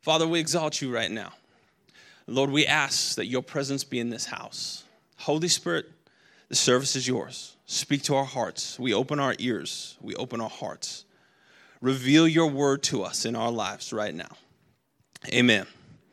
Father, we exalt you right now. Lord, we ask that your presence be in this house. Holy Spirit, the service is yours. Speak to our hearts. We open our ears. We open our hearts. Reveal your word to us in our lives right now. Amen.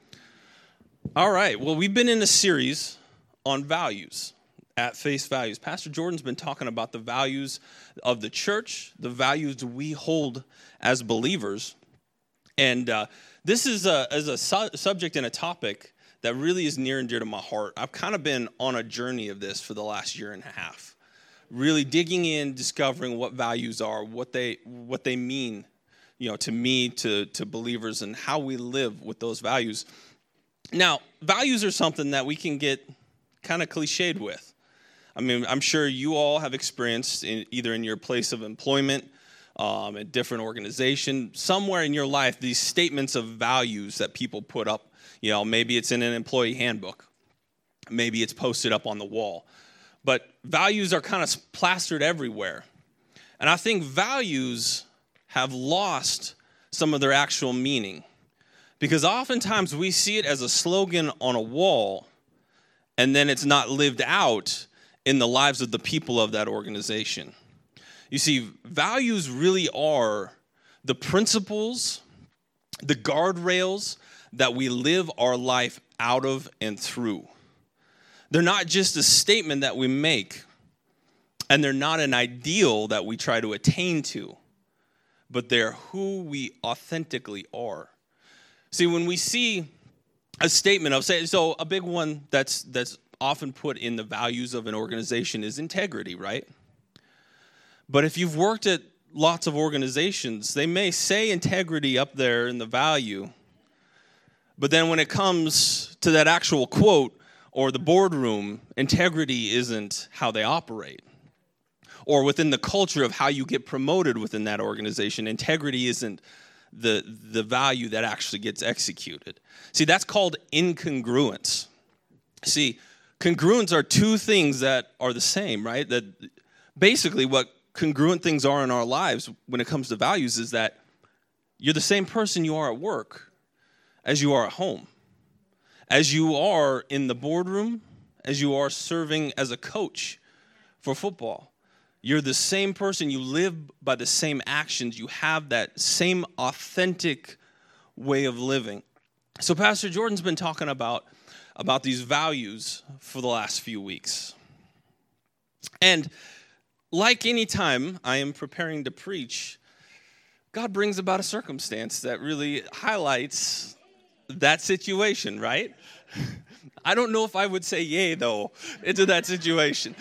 All right. Well, we've been in a series on values, at Face Values. Pastor Jordan's been talking about the values of the church, the values we hold as believers. And this is a subject and a topic that really is near and dear to my heart. I've kind of been on a journey of this for the last year and a half, really digging in, discovering what values are, what they mean, to me, to believers, and how we live with those values. Now, values are something that we can get kind of cliched with. I mean, I'm sure you all have experienced either in your place of employment, a different organization, somewhere in your life, these statements of values that people put up. Maybe it's in an employee handbook. Maybe it's posted up on the wall. But values are kind of plastered everywhere. And I think values have lost some of their actual meaning. Because oftentimes we see it as a slogan on a wall, and then it's not lived out in the lives of the people of that organization. You see, values really are the principles, the guardrails that we live our life out of and through. They're not just a statement that we make, and they're not an ideal that we try to attain to, but they're who we authentically are. See, when we see a statement of, so a big one that's often put in the values of an organization is integrity, right? But if you've worked at lots of organizations, they may say integrity up there in the value, but then when it comes to that actual quote or the boardroom, integrity isn't how they operate. Or within the culture of how you get promoted within that organization, integrity isn't the value that actually gets executed. See, that's called incongruence. See, congruence are two things that are the same, right? That basically what congruent things are in our lives when it comes to values is that you're the same person you are at work as you are at home, as you are in the boardroom, as you are serving as a coach for football. You're the same person. You live by the same actions. You have that same authentic way of living. So Pastor Jordan's been talking about these values for the last few weeks. And like any time I am preparing to preach, God brings about a circumstance that really highlights that situation, right? I don't know if I would say yay, though, into that situation.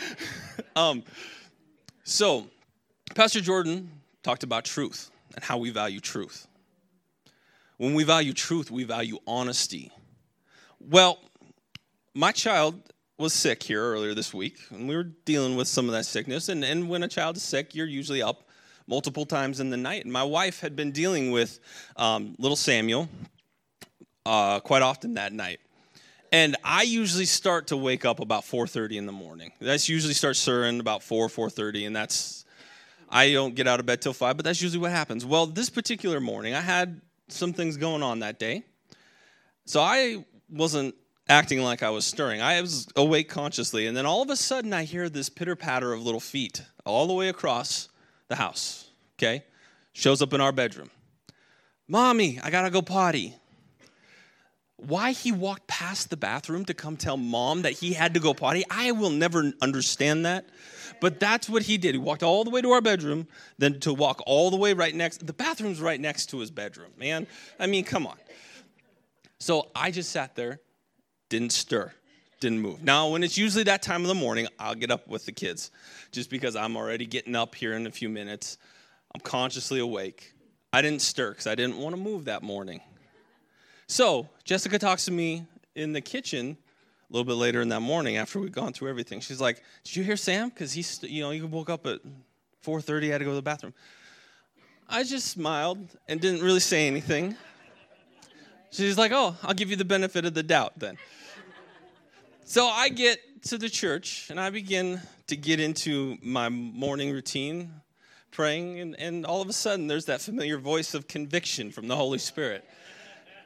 So, Pastor Jordan talked about truth and how we value truth. When we value truth, we value honesty. Well, my child was sick here earlier this week, and we were dealing with some of that sickness. And when a child is sick, you're usually up multiple times in the night. And my wife had been dealing with little Samuel quite often that night. And I usually start to wake up about 4:30 in the morning. That's usually starts stirring about 4:30, and I don't get out of bed till 5, but that's usually what happens. Well, this particular morning, I had some things going on that day. So I wasn't acting like I was stirring. I was awake consciously, and then all of a sudden I hear this pitter-patter of little feet all the way across the house, okay? Shows up in our bedroom. Mommy, I gotta go potty. Why he walked past the bathroom to come tell Mom that he had to go potty, I will never understand that. But that's what he did. He walked all the way to our bedroom, then to walk all the way the bathroom's right next to his bedroom, man. I mean, come on. So I just sat there, didn't stir, didn't move. Now, when it's usually that time of the morning, I'll get up with the kids just because I'm already getting up here in a few minutes. I'm consciously awake. I didn't stir because I didn't want to move that morning. So Jessica talks to me in the kitchen a little bit later in that morning after we'd gone through everything. She's like, "Did you hear Sam? Because he woke up at 4:30, had to go to the bathroom." I just smiled and didn't really say anything. She's like, "Oh, I'll give you the benefit of the doubt then." So I get to the church and I begin to get into my morning routine, praying, and all of a sudden there's that familiar voice of conviction from the Holy Spirit.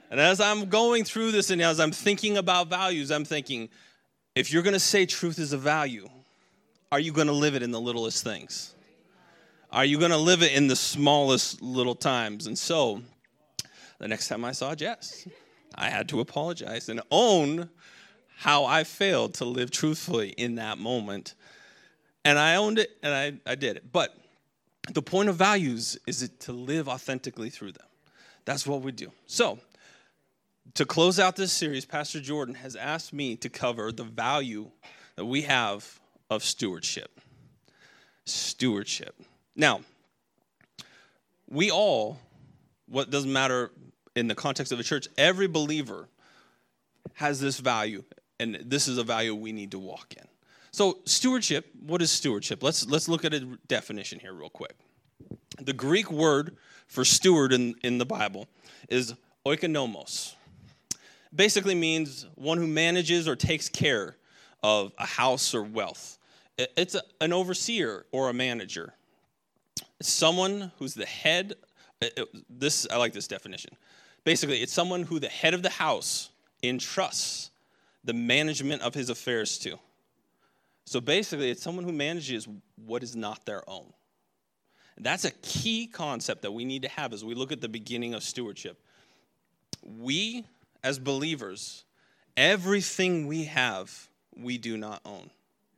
And as I'm going through this and as I'm thinking about values, I'm thinking, if you're going to say truth is a value, are you going to live it in the littlest things? Are you going to live it in the smallest little times? And so, the next time I saw Jess, I had to apologize and own how I failed to live truthfully in that moment. And I owned it, and I did it. But the point of values is to live authentically through them. That's what we do. So, to close out this series, Pastor Jordan has asked me to cover the value that we have of stewardship. Stewardship. Now, we all, what doesn't matter in the context of a church, every believer has this value, and this is a value we need to walk in. So stewardship, what is stewardship? Let's look at a definition here real quick. The Greek word for steward in the Bible is oikonomos. Basically means one who manages or takes care of a house or wealth. It's an overseer or a manager. It's someone who's the head. I like this definition. Basically, it's someone who the head of the house entrusts the management of his affairs to. So basically, it's someone who manages what is not their own. And that's a key concept that we need to have as we look at the beginning of stewardship. We, as believers, everything we have, we do not own.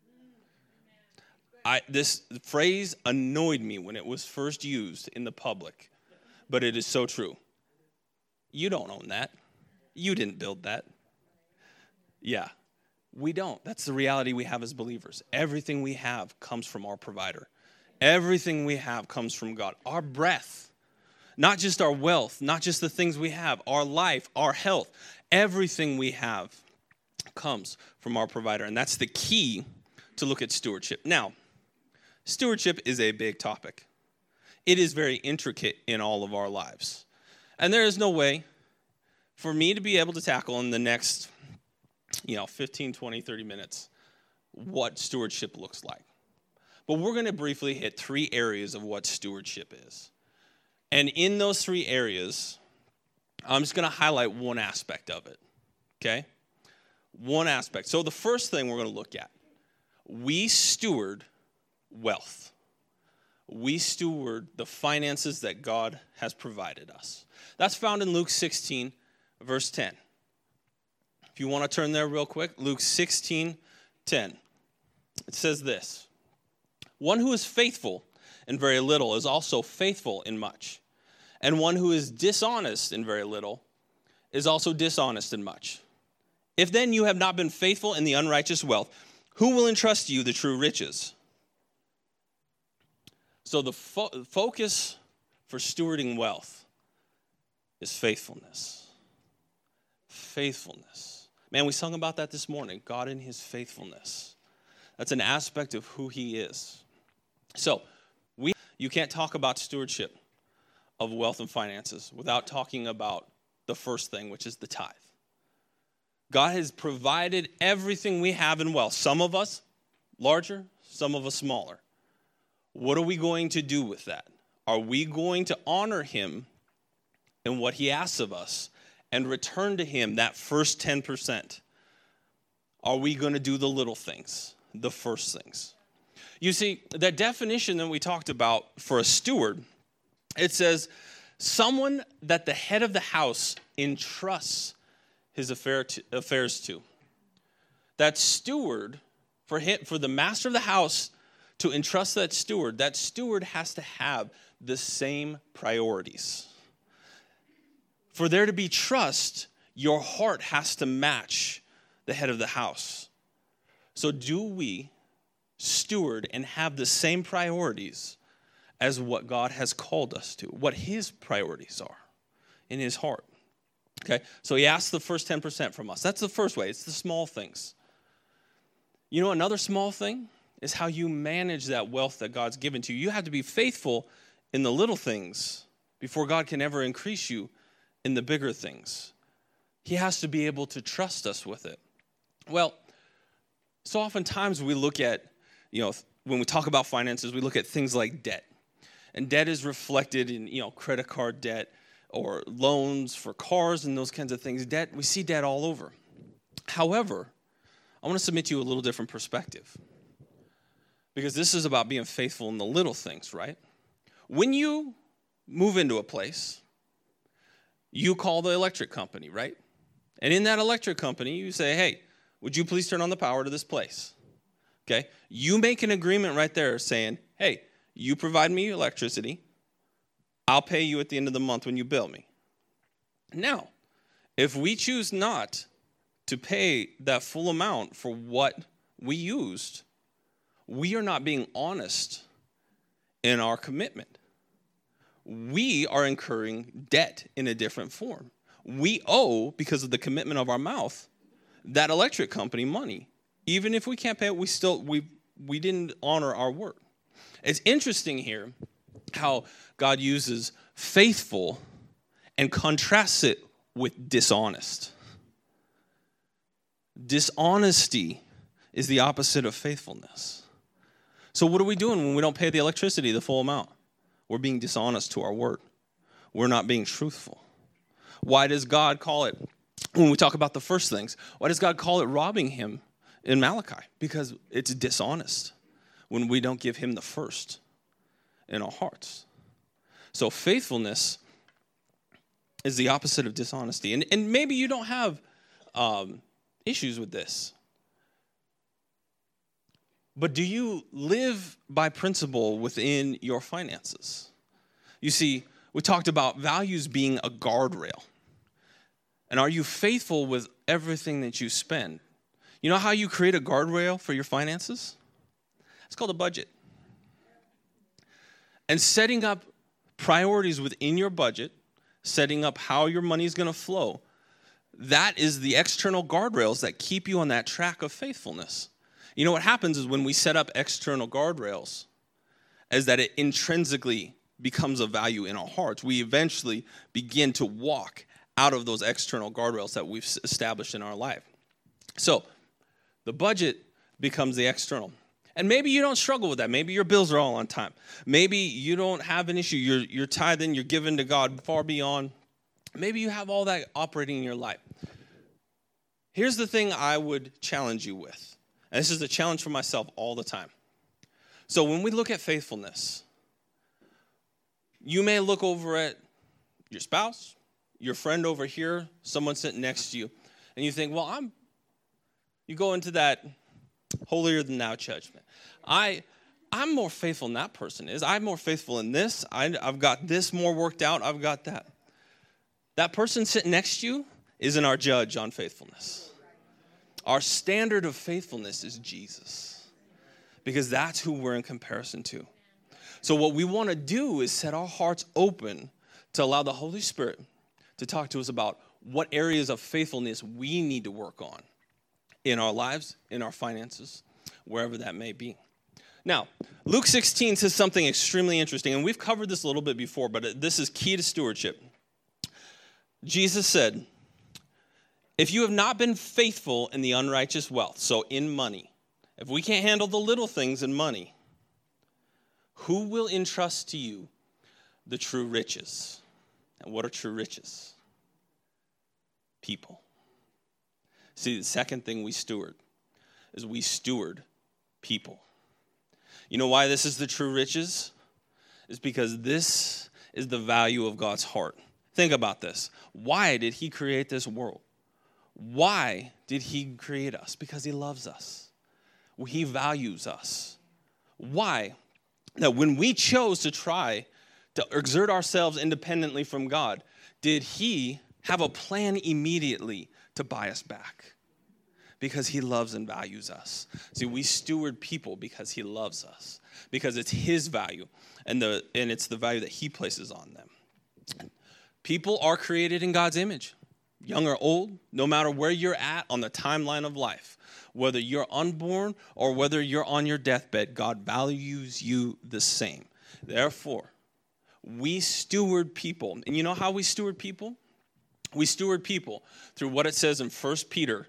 This phrase annoyed me when it was first used in the public, but it is so true. You don't own that. You didn't build that. Yeah, we don't. That's the reality we have as believers. Everything we have comes from our provider. Everything we have comes from God. Our breath, not just our wealth, not just the things we have, our life, our health, everything we have comes from our provider. And that's the key to look at stewardship. Now, stewardship is a big topic. It is very intricate in all of our lives. And there is no way for me to be able to tackle in the next 15, 20, 30 minutes what stewardship looks like. But we're going to briefly hit 3 areas of what stewardship is. And in those 3 areas, I'm just going to highlight one aspect of it, okay? One aspect. So the first thing we're going to look at, we steward wealth. We steward the finances that God has provided us. That's found in Luke 16, verse 10. If you want to turn there real quick, Luke 16, 10. It says this: one who is faithful in very little is also faithful in much. And one who is dishonest in very little is also dishonest in much. If then you have not been faithful in the unrighteous wealth, who will entrust you the true riches? So the focus for stewarding wealth is faithfulness. Faithfulness. Man, we sung about that this morning. God in his faithfulness. That's an aspect of who he is. So, you can't talk about stewardship of wealth and finances without talking about the first thing, which is the tithe. God has provided everything we have in wealth. Some of us larger, some of us smaller. What are we going to do with that? Are we going to honor him in what he asks of us and return to him that first 10%? Are we going to do the little things, the first things? You see, that definition that we talked about for a steward, it says someone that the head of the house entrusts his affairs to. That steward, for the master of the house to entrust that steward has to have the same priorities. For there to be trust, your heart has to match the head of the house. So do we steward and have the same priorities as what God has called us to, what his priorities are in his heart? Okay, so he asks the first 10% from us. That's the first way. It's the small things. You know, another small thing is how you manage that wealth that God's given to you. You have to be faithful in the little things before God can ever increase you in the bigger things. He has to be able to trust us with it. Well, so oftentimes we look at, when we talk about finances, we look at things like debt. And debt is reflected in, credit card debt or loans for cars and those kinds of things. Debt, we see debt all over. However, I want to submit to you a little different perspective, because this is about being faithful in the little things, right? When you move into a place, you call the electric company, right? And in that electric company, you say, hey, would you please turn on the power to this place? Okay? You make an agreement right there saying, hey, you provide me electricity. I'll pay you at the end of the month when you bill me. Now, if we choose not to pay that full amount for what we used, we are not being honest in our commitment. We are incurring debt in a different form. We owe, because of the commitment of our mouth, that electric company money. Even if we can't pay it, we didn't honor our word. It's interesting here how God uses faithful and contrasts it with dishonest. Dishonesty is the opposite of faithfulness. So what are we doing when we don't pay the electricity the full amount? We're being dishonest to our word. We're not being truthful. Why does God call it, when we talk about the first things, why does God call it robbing him in Malachi? Because it's dishonest when we don't give him the first in our hearts. So faithfulness is the opposite of dishonesty. And maybe you don't have issues with this. But do you live by principle within your finances? You see, we talked about values being a guardrail. And are you faithful with everything that you spend? You know how you create a guardrail for your finances? It's called a budget. And setting up priorities within your budget, setting up how your money is going to flow, that is the external guardrails that keep you on that track of faithfulness. You know what happens is when we set up external guardrails, is that it intrinsically becomes a value in our hearts. We eventually begin to walk out of those external guardrails that we've established in our life. So the budget becomes the external. And maybe you don't struggle with that. Maybe your bills are all on time. Maybe you don't have an issue. You're tithing, you're giving to God far beyond. Maybe you have all that operating in your life. Here's the thing I would challenge you with. And this is a challenge for myself all the time. So when we look at faithfulness, you may look over at your spouse, your friend over here, someone sitting next to you, and you think, well, you go into that holier than thou judgment. I'm more faithful than that person is. I'm more faithful in this. I've got this more worked out. I've got that. That person sitting next to you isn't our judge on faithfulness. Our standard of faithfulness is Jesus, because that's who we're in comparison to. So what we want to do is set our hearts open to allow the Holy Spirit to talk to us about what areas of faithfulness we need to work on in our lives, in our finances, wherever that may be. Now, Luke 16 says something extremely interesting, and we've covered this a little bit before, but this is key to stewardship. Jesus said, if you have not been faithful in the unrighteous wealth, so in money, if we can't handle the little things in money, who will entrust to you the true riches? And what are true riches? People. See, the second thing we steward is we steward people. You know why this is the true riches? It's because this is the value of God's heart. Think about this. Why did he create this world? Why did he create us? Because he loves us. He values us. Why? That when we chose to try to exert ourselves independently from God, did he have a plan immediately to buy us back? Because he loves and values us. See, we steward people because he loves us, because it's his value, and it's the value that he places on them. People are created in God's image, young or old, no matter where you're at on the timeline of life. Whether you're unborn or whether you're on your deathbed, God values you the same. Therefore, we steward people. And you know how we steward people? We steward people through what it says in 1 Peter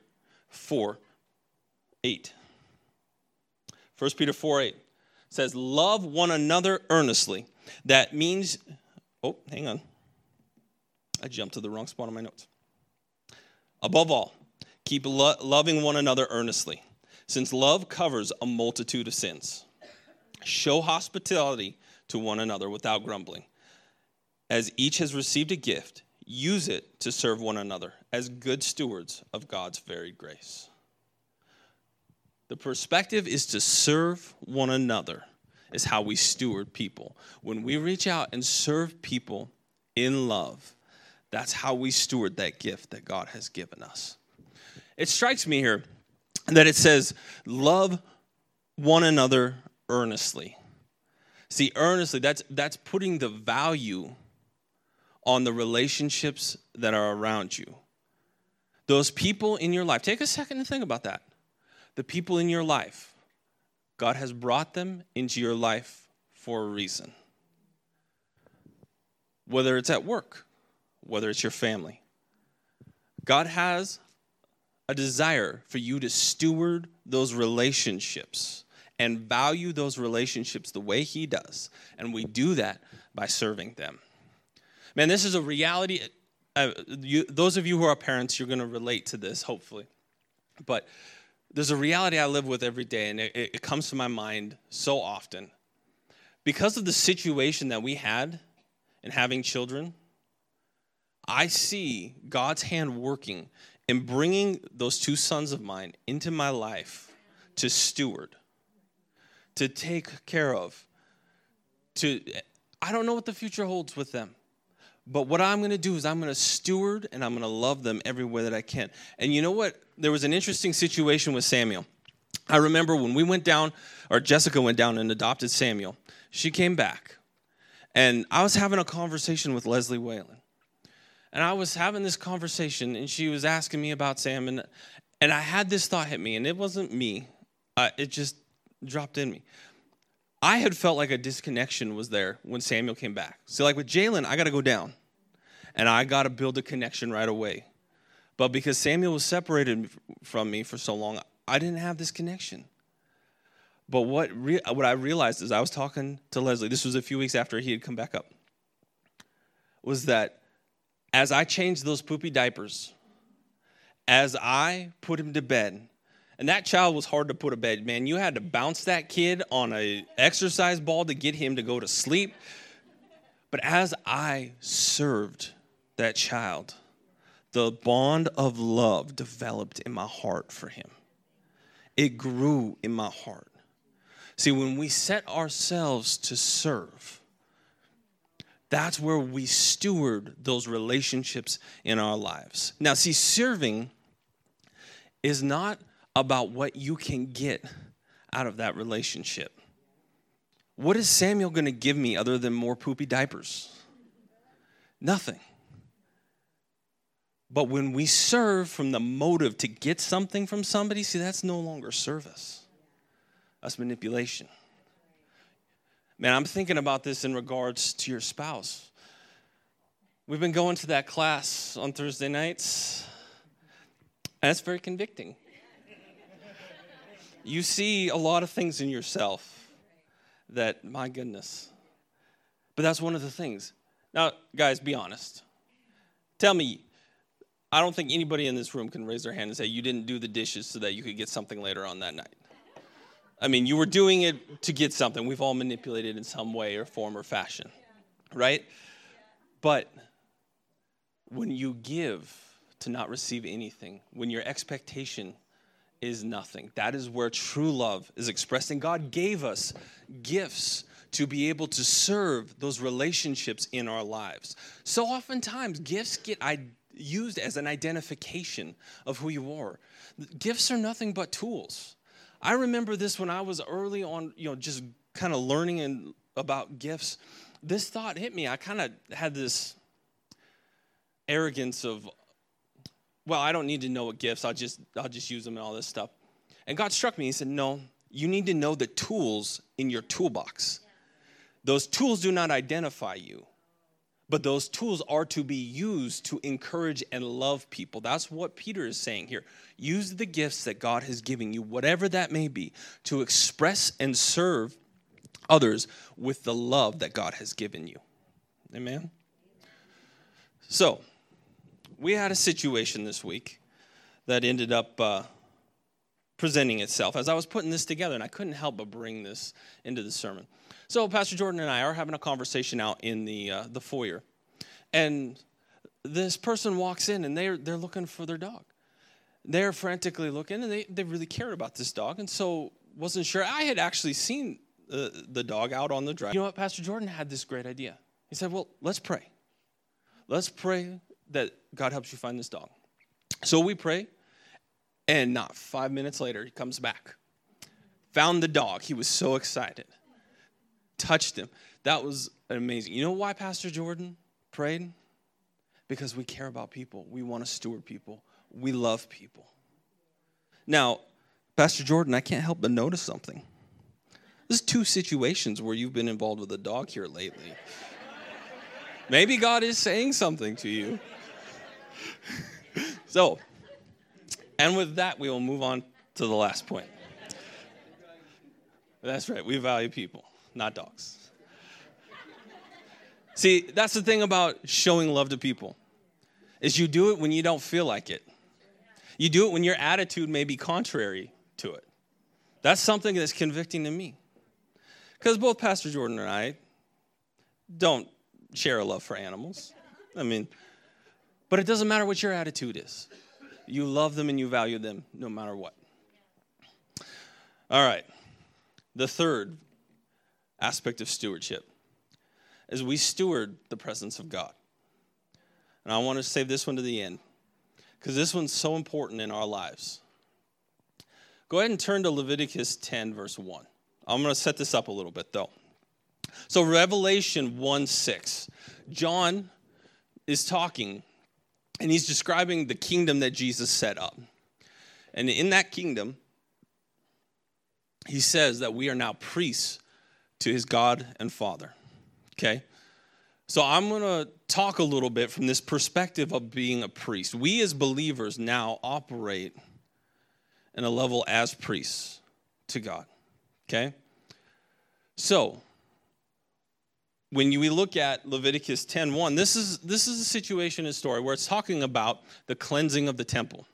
4:8. 1 Peter 4:8 says, love one another earnestly. That means, hang on. I jumped to the wrong spot on my notes. Above all, keep loving one another earnestly, since love covers a multitude of sins. Show hospitality to one another without grumbling. As each has received a gift, use it to serve one another as good stewards of God's varied grace. The perspective is to serve one another is how we steward people. When we reach out and serve people in love, that's how we steward that gift that God has given us. It strikes me here that it says, love one another earnestly. See, earnestly, that's putting the value on the relationships that are around you. Those people in your life, take a second to think about that. The people in your life, God has brought them into your life for a reason. Whether it's at work, whether it's your family. God has a desire for you to steward those relationships and value those relationships the way he does. And we do that by serving them. Man, this is a reality. Those of you who are parents, you're going to relate to this, hopefully. But there's a reality I live with every day, and it comes to my mind so often. Because of the situation that we had in having children, I see God's hand working in bringing those two sons of mine into my life to steward, to take care of. I don't know what the future holds with them. But what I'm going to do is I'm going to steward and I'm going to love them every way that I can. And you know what? There was an interesting situation with Samuel. I remember when we went down, or Jessica went down and adopted Samuel. She came back. And I was having a conversation with Leslie Whalen. And I was having this conversation, and she was asking me about Sam. And I had this thought hit me, and it wasn't me. It just dropped in me. I had felt like a disconnection was there when Samuel came back. So like with Jalen, I got to go down. And I got to build a connection right away. But because Samuel was separated from me for so long, I didn't have this connection. But what I realized is I was talking to Leslie, this was a few weeks after he had come back up, was that as I changed those poopy diapers, as I put him to bed, and that child was hard to put to bed, man. You had to bounce that kid on an exercise ball to get him to go to sleep. But as I served that child, the bond of love developed in my heart for him. It grew in my heart. See, when we set ourselves to serve, that's where we steward those relationships in our lives. Now, see, serving is not about what you can get out of that relationship. What is Samuel going to give me other than more poopy diapers? Nothing. But when we serve from the motive to get something from somebody, see, that's no longer service. That's manipulation. Man, I'm thinking about this in regards to your spouse. We've been going to that class on Thursday nights, and it's very convicting. You see a lot of things in yourself that, my goodness. But that's one of the things. Now, guys, be honest. Tell me, I don't think anybody in this room can raise their hand and say you didn't do the dishes so that you could get something later on that night. I mean, you were doing it to get something. We've all manipulated in some way or form or fashion, right? But when you give to not receive anything, when your expectation is nothing, that is where true love is expressed. And God gave us gifts to be able to serve those relationships in our lives. So oftentimes, gifts get used as an identification of who you are. Gifts are nothing but tools. I remember this when I was early on, just kind of learning about gifts. This thought hit me. I kind of had this arrogance of, well, I don't need to know what gifts. I'll just use them and all this stuff. And God struck me. He said, no, you need to know the tools in your toolbox. Those tools do not identify you, but those tools are to be used to encourage and love people. That's what Peter is saying here. Use the gifts that God has given you, whatever that may be, to express and serve others with the love that God has given you. Amen? So, we had a situation this week that ended up presenting itself as I was putting this together, and I couldn't help but bring this into the sermon. So Pastor Jordan and I are having a conversation out in the foyer, and this person walks in, and they're looking for their dog. They're frantically looking, and they really cared about this dog, and so wasn't sure. I had actually seen the dog out on the drive. You know what? Pastor Jordan had this great idea. He said, well, let's pray. Let's pray that God helps you find this dog. So we pray, and not 5 minutes later, he comes back. Found the dog. He was so excited. Touched him. That was amazing. You know why Pastor Jordan prayed? Because we care about people. We want to steward people. We love people. Now, Pastor Jordan, I can't help but notice something. There's 2 situations where you've been involved with a dog here lately. Maybe God is saying something to you. So, and with that, we will move on to the last point. That's right. We value people, not dogs. See, that's the thing about showing love to people, is you do it when you don't feel like it. You do it when your attitude may be contrary to it. That's something that's convicting to me. Because both Pastor Jordan and I don't share a love for animals. But it doesn't matter what your attitude is. You love them and you value them no matter what. All right. The third aspect of stewardship is we steward the presence of God. And I want to save this one to the end, because this one's so important in our lives. Go ahead and turn to Leviticus 10, verse 1. I'm going to set this up a little bit, though. So Revelation 1:6, John is talking, and he's describing the kingdom that Jesus set up. And in that kingdom, he says that we are now priests to his God and Father. Okay? So I'm going to talk a little bit from this perspective of being a priest. We as believers now operate in a level as priests to God. Okay? So, when we look at Leviticus 10:1, this is a situation in story where it's talking about the cleansing of the temple.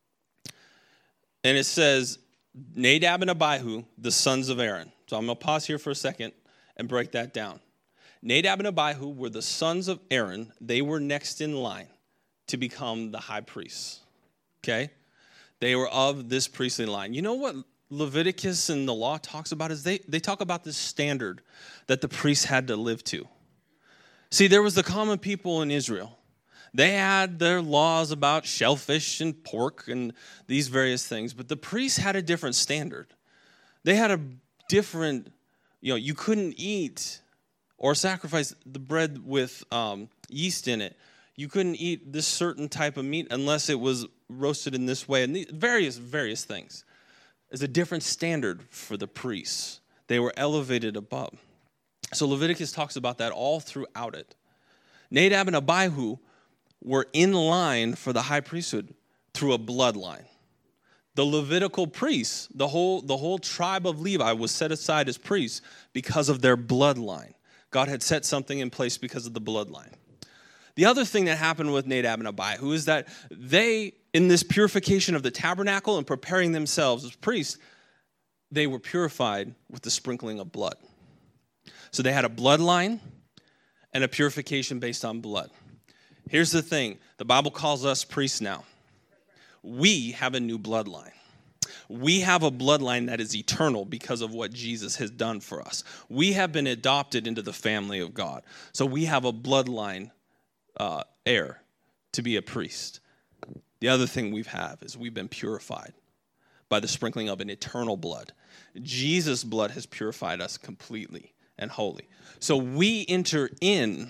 And it says, Nadab and Abihu, the sons of Aaron. So I'm going to pause here for a second and break that down. Nadab and Abihu were the sons of Aaron. They were next in line to become the high priests. Okay? They were of this priestly line. You know what Leviticus and the law talks about is they talk about this standard that the priests had to live to. See, there was the common people in Israel. They had their laws about shellfish and pork and these various things, but the priests had a different standard. They had a different, you couldn't eat or sacrifice the bread with yeast in it. You couldn't eat this certain type of meat unless it was roasted in this way, and various things. There's a different standard for the priests. They were elevated above. So Leviticus talks about that all throughout it. Nadab and Abihu were in line for the high priesthood through a bloodline. The Levitical priests, the whole tribe of Levi was set aside as priests because of their bloodline. God had set something in place because of the bloodline. The other thing that happened with Nadab and Abihu is that they, in this purification of the tabernacle and preparing themselves as priests, they were purified with the sprinkling of blood. So they had a bloodline and a purification based on blood. Here's the thing. The Bible calls us priests now. We have a new bloodline. We have a bloodline that is eternal because of what Jesus has done for us. We have been adopted into the family of God. So we have a bloodline heir to be a priest. The other thing we have is we've been purified by the sprinkling of an eternal blood. Jesus' blood has purified us completely and holy. So we enter in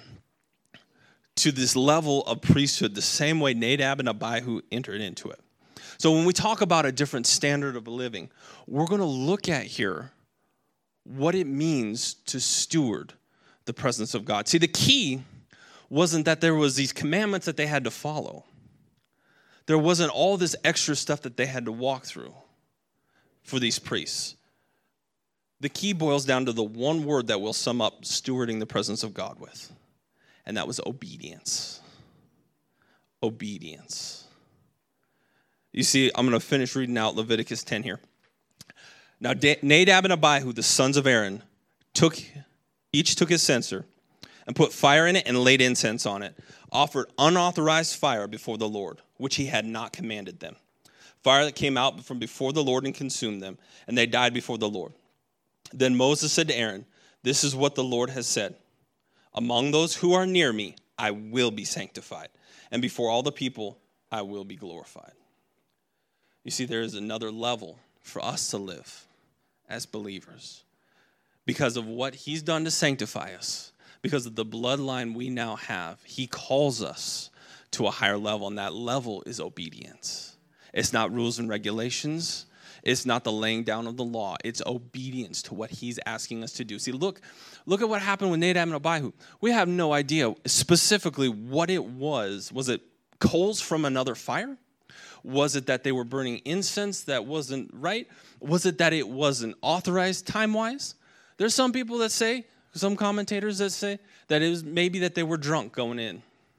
to this level of priesthood the same way Nadab and Abihu entered into it. So when we talk about a different standard of living, we're going to look at here what it means to steward the presence of God. See, the key wasn't that there was these commandments that they had to follow. There wasn't all this extra stuff that they had to walk through for these priests. The key boils down to the one word that will sum up stewarding the presence of God with, and that was obedience. obedience. You see, I'm going to finish reading out Leviticus 10 here. Now, Nadab and Abihu, the sons of Aaron, each took his censer and put fire in it and laid incense on it, offered unauthorized fire before the Lord, which he had not commanded them. Fire that came out from before the Lord and consumed them, and they died before the Lord. Then Moses said to Aaron, "This is what the Lord has said. Among those who are near me, I will be sanctified, and before all the people, I will be glorified." You see, there is another level for us to live as believers because of what he's done to sanctify us, because of the bloodline we now have. He calls us to a higher level, and that level is obedience. It's not rules and regulations. It's not the laying down of the law. It's obedience to what he's asking us to do. See, look at what happened with Nadab and Abihu. We have no idea specifically what it was. Was it coals from another fire? Was it that they were burning incense that wasn't right? Was it that it wasn't authorized time-wise? There's some people that say, some commentators that say, that it was maybe that they were drunk going in.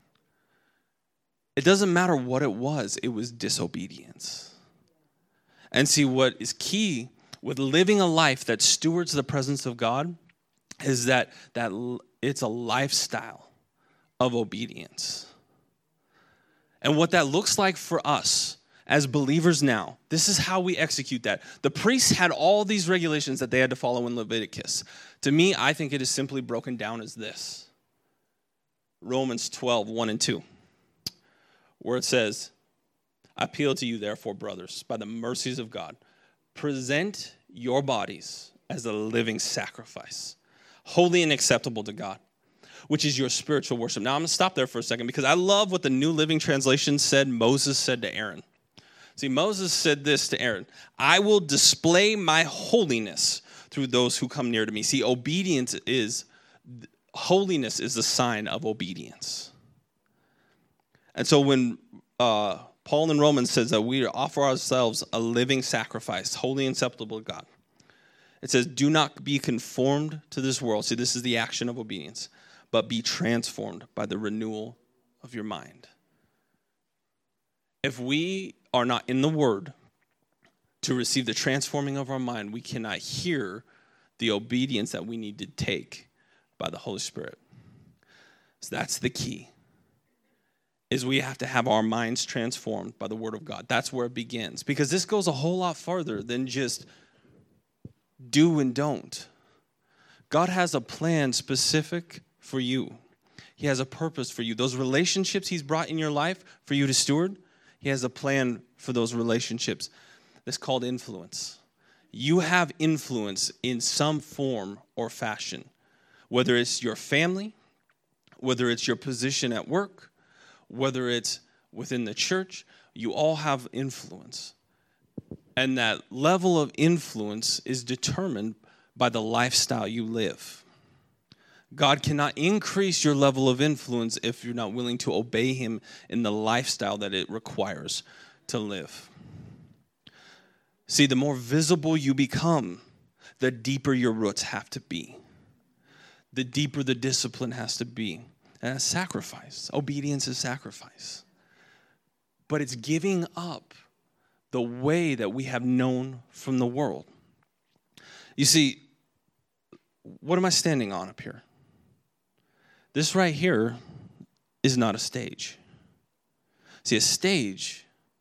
It doesn't matter what it was disobedience. And see, what is key with living a life that stewards the presence of God is that it's a lifestyle of obedience. And what that looks like for us as believers now, this is how we execute that. The priests had all these regulations that they had to follow in Leviticus. To me, I think it is simply broken down as this. Romans 12, 1 and 2, where it says, "I appeal to you, therefore, brothers, by the mercies of God, present your bodies as a living sacrifice, holy and acceptable to God, which is your spiritual worship." Now, I'm going to stop there for a second because I love what the New Living Translation said Moses said to Aaron. See, Moses said this to Aaron: "I will display my holiness through those who come near to me." See, holiness is a sign of obedience. And so when Paul in Romans says that we offer ourselves a living sacrifice, holy and acceptable to God, it says, "Do not be conformed to this world." See, this is the action of obedience. "But be transformed by the renewal of your mind." If we are not in the Word to receive the transforming of our mind, we cannot hear the obedience that we need to take by the Holy Spirit. So that's the key, is we have to have our minds transformed by the Word of God. That's where it begins. Because this goes a whole lot farther than just do and don't. God has a plan specific for you. He has a purpose for you. Those relationships he's brought in your life for you to steward, he has a plan for those relationships. That's called influence. You have influence in some form or fashion, whether it's your family, whether it's your position at work, whether it's within the church. You all have influence. And that level of influence is determined by the lifestyle you live. God cannot increase your level of influence if you're not willing to obey him in the lifestyle that it requires to live. See, the more visible you become, the deeper your roots have to be. The deeper the discipline has to be. And that's sacrifice. Obedience is sacrifice. But it's giving up the way that we have known from the world. You see, what am I standing on up here? This right here is not a stage. See, a stage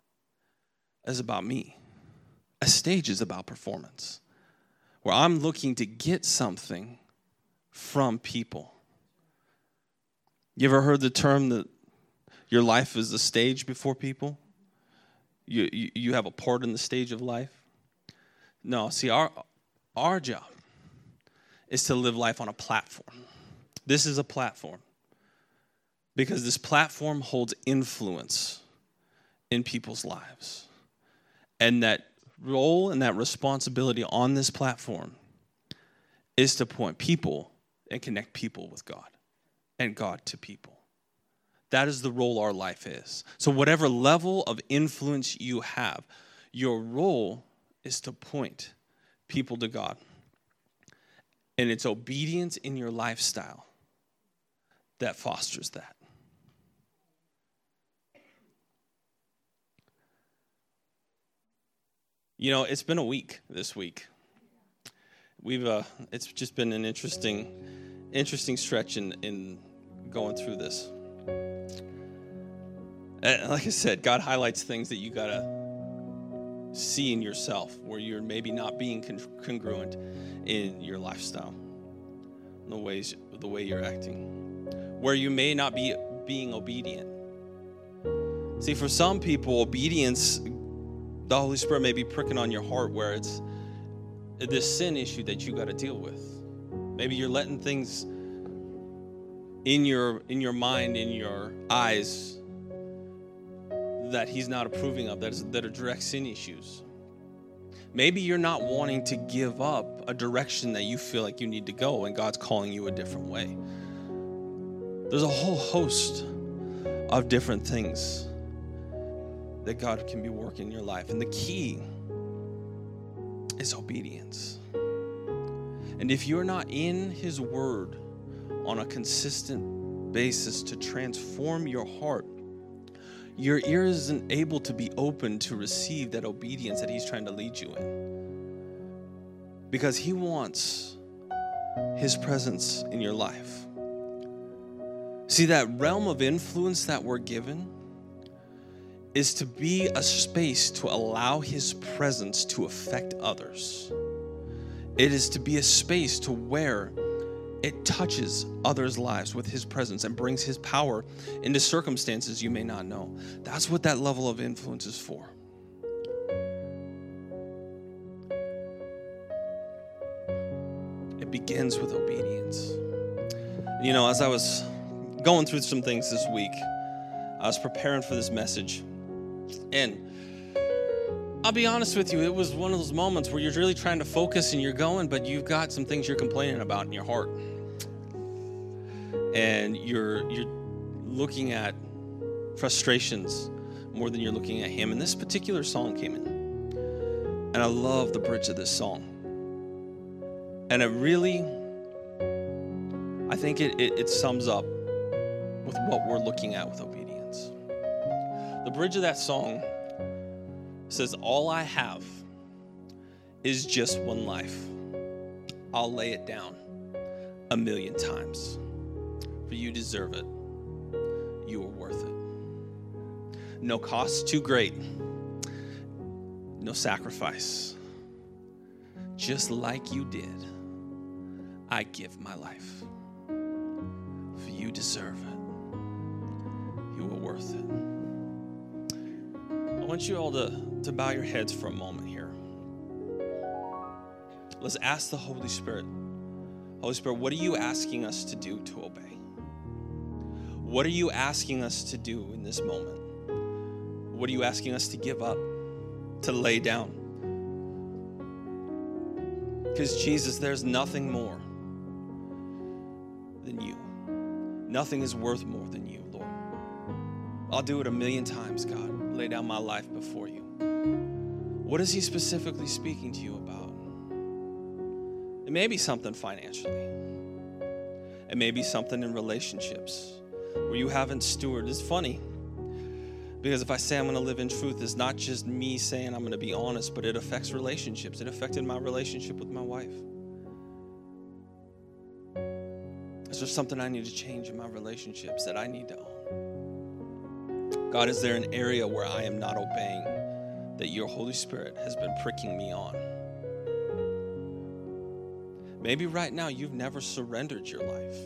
is about me. A stage is about performance, where I'm looking to get something from people. You ever heard the term that your life is a stage before people? You have a part in the stage of life? No, see, our job is to live life on a platform. This is a platform because this platform holds influence in people's lives. And that role and that responsibility on this platform is to point people and connect people with God and God to people. That is the role our life is. So whatever level of influence you have, your role is to point people to God. And it's obedience in your lifestyle that fosters that. It's been a week this week. It's just been an interesting stretch in going through this. And like I said, God highlights things that you gotta see in yourself, where you're maybe not being congruent in your lifestyle, the way you're acting, where you may not be being obedient. See, for some people, obedience, the Holy Spirit may be pricking on your heart where it's this sin issue that you got to deal with. Maybe you're letting things in your mind, in your eyes, that He's not approving of, that are direct sin issues. Maybe you're not wanting to give up a direction that you feel like you need to go, and God's calling you a different way. There's a whole host of different things that God can be working in your life. And the key is obedience. And if you're not in His Word on a consistent basis to transform your heart, your ear isn't able to be open to receive that obedience that He's trying to lead you in. Because He wants His presence in your life. See, that realm of influence that we're given is to be a space to allow His presence to affect others. It is to be a space to where it touches others' lives with His presence and brings His power into circumstances you may not know. That's what that level of influence is for. It begins with obedience. As I was going through some things this week, I was preparing for this message. And I'll be honest with you, it was one of those moments where you're really trying to focus and you're going, but you've got some things you're complaining about in your heart. And you're looking at frustrations more than you're looking at Him. And this particular song came in. And I love the bridge of this song. And it really, I think it sums up with what we're looking at with obedience. The bridge of that song says, all I have is just one life. I'll lay it down 1,000,000 times. For you deserve it. You are worth it. No cost too great. No sacrifice. Just like you did, I give my life. For you deserve it. You are worth it. I want you all to bow your heads for a moment here. Let's ask the Holy Spirit. Holy Spirit, what are you asking us to do to obey? What are you asking us to do in this moment? What are you asking us to give up, to lay down? Because Jesus, there's nothing more than you. Nothing is worth more than you, Lord. I'll do it 1,000,000 times, God. Lay down my life before you. What is He specifically speaking to you about? It may be something financially. It may be something in relationships where you haven't stewarded. It's funny because if I say I'm going to live in truth, it's not just me saying I'm going to be honest, but it affects relationships. It affected my relationship with my wife. Is there something I need to change in my relationships that I need to own? God, is there an area where I am not obeying that your Holy Spirit has been pricking me on? Maybe right now you've never surrendered your life.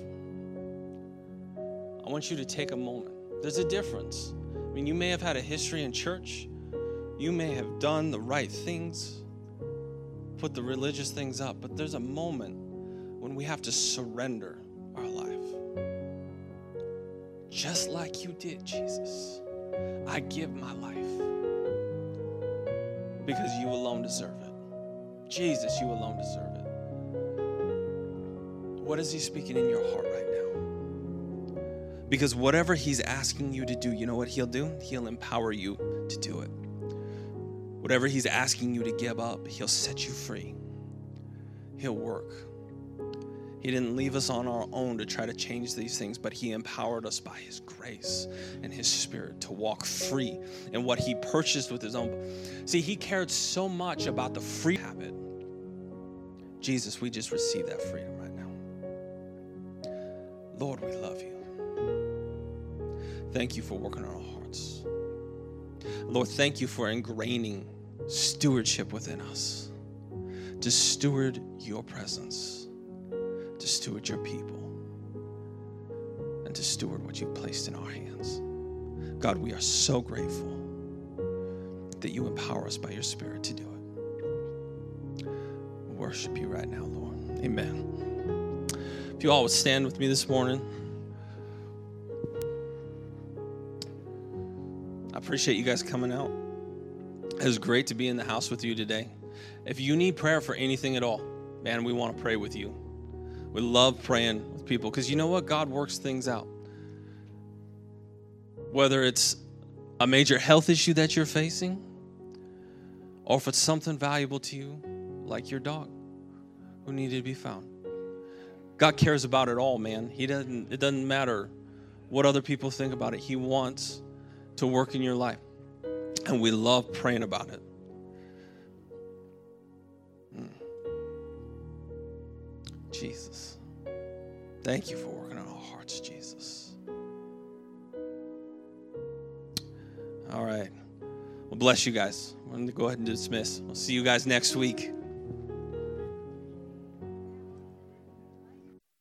I want you to take a moment. There's a difference. I mean, you may have had a history in church. You may have done the right things, put the religious things up, but there's a moment when we have to surrender our life. Just like you did, Jesus. I give my life because you alone deserve it. Jesus, you alone deserve it. What is He speaking in your heart right now? Because whatever He's asking you to do, you know what He'll do? He'll empower you to do it. Whatever He's asking you to give up, He'll set you free. He'll work. He didn't leave us on our own to try to change these things, but he empowered us by his grace and his spirit to walk free in what he purchased with his own. See, he cared so much about the free habit. Jesus, we just receive that freedom right now. Lord, we love you. Thank you for working on our hearts. Lord, thank you for ingraining stewardship within us, to steward your presence, to steward your people, and to steward what you've placed in our hands. God, we are so grateful that you empower us by your Spirit to do it. We worship you right now, Lord. Amen. If you all would stand with me this morning. I appreciate you guys coming out. It was great to be in the house with you today. If you need prayer for anything at all, man, we want to pray with you. We love praying with people because you know what? God works things out. Whether it's a major health issue that you're facing, or if it's something valuable to you, like your dog who needed to be found. God cares about it all, man. It doesn't matter what other people think about it. He wants to work in your life. And we love praying about it. Jesus. Thank you for working on our hearts, Jesus. All right. Well, bless you guys. I'm going to go ahead and dismiss. We'll see you guys next week.